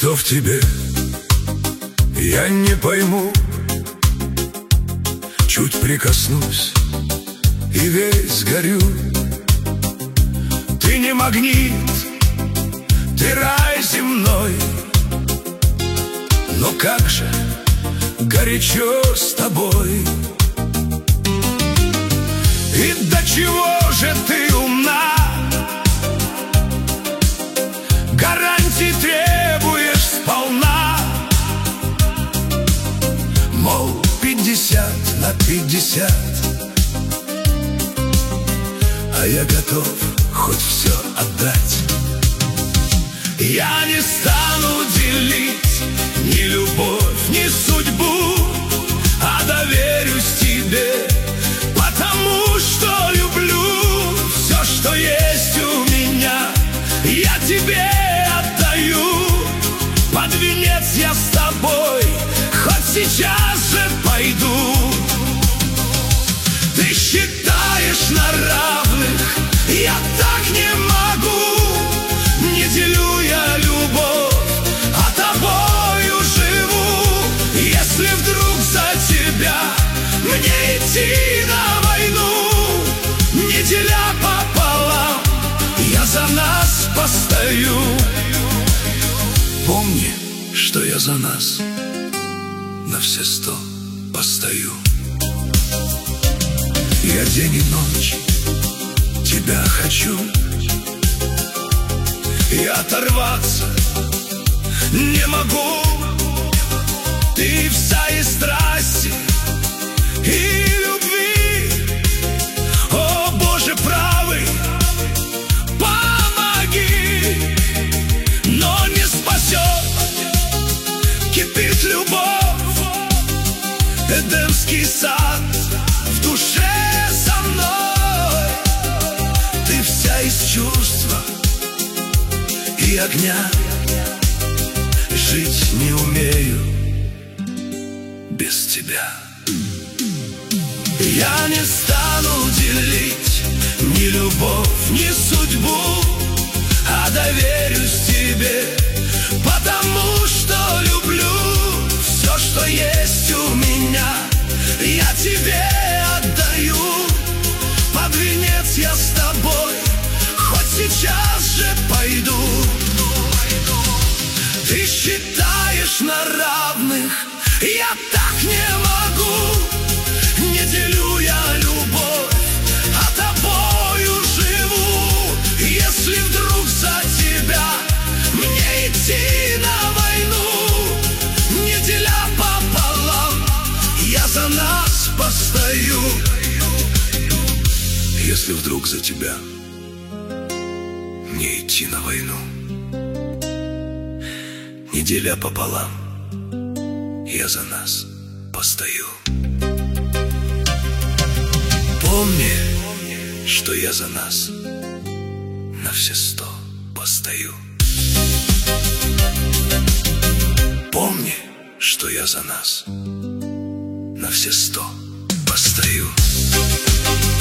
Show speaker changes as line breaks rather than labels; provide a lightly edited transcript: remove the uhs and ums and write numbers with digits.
что в тебе я не пойму. Чуть прикоснусь и весь горю. Ты не магнит, ты рай земной. Но как же горячо с тобой. И до чего же ты умна, гарантий требуешь сполна. Мол, 50/50, а я готов хоть все отдать. Я не стану делить ни любовь, ни судьбу, а доверюсь тебе, потому что люблю. Все, что есть у меня, я тебе отдаю. Под венец я с тобой хоть сейчас же пойду. Ты считаешь на равных, я так не могу. Не делю я любовь, а тобою живу. Если вдруг за тебя мне идти на войну, не деля пополам, я за нас постою. Помни, что я за нас на все 100 постою. Я день и ночь тебя хочу, и оторваться не могу. Ты вся из страсти и любви. О, Боже правый, помоги. Но не спасет, кипит любовь, Эдемский сад в душе со мной. Ты вся из чувства и огня. Жить не умею без тебя. Я не стану делить ни любовь, ни судьбу, а доверюсь тебе, потому что люблю. Все, что есть у меня, я тебе отдаю. Под венец я с тобой хоть сейчас же пойду. Ты считаешь на равных, я так не могу. Не делю я любовь, а тобою живу. Если вдруг за тебя мне идти на войну, не деля пополам, я за нас постою. Если вдруг за тебя мне идти на войну, не деля пополам, я за нас постою. Помни, что я за нас на все 100 постою. Помни, что я за нас на все 100 постою.